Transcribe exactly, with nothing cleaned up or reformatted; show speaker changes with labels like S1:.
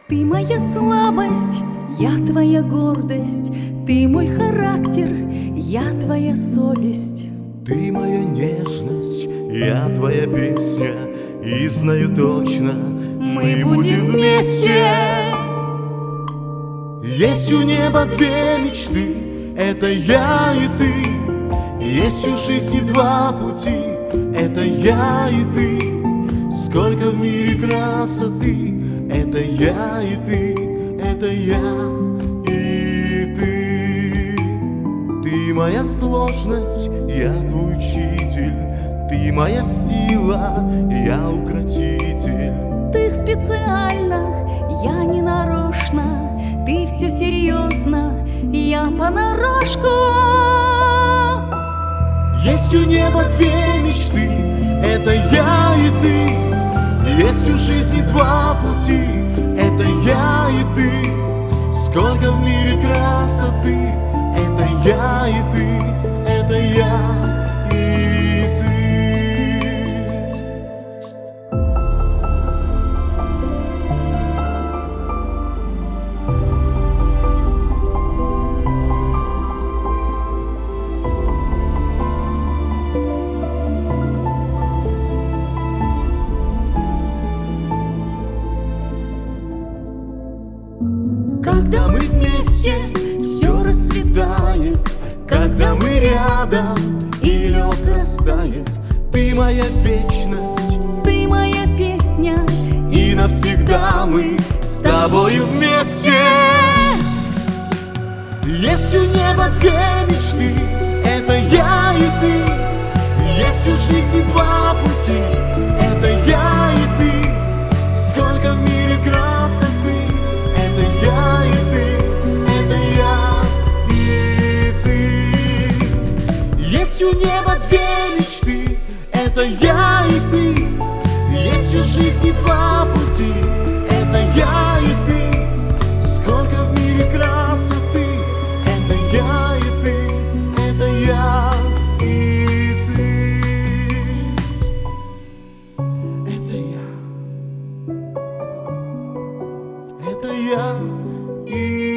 S1: Ты моя слабость, я твоя гордость, ты мой характер, я твоя совесть.
S2: Ты моя нежность, я твоя песня, и знаю точно, мы будем вместе. Есть у неба две мечты, это я и ты. Есть у жизни два пути, это я и ты. Сколько в мире красоты, это я и ты, это я и ты. Ты моя сложность, я твой учитель, ты моя сила, я укротитель.
S1: Ты специально, я не нарочно, ты все серьезно, я понарошку.
S2: Есть у неба две мечты, это я и ты. Есть у жизни два пути, это я и ты. Сколько в мире красоты, это я и ты, это я и ты. Когда мы вместе, все расцветает. Когда мы рядом, и лед растает. Ты моя вечность,
S1: ты моя песня,
S2: и навсегда мы с тобою вместе. Есть у неба две мечты, это я и ты. Есть у жизни два пути, это я и ты. Сколько в мире красоты, это я и ты, это я и ты. Есть у неба две мечты, это я и ты. Есть у жизни два пути, это я и ты. Сколько в мире красоты, это я и ты, это я и ты. Это я, это я и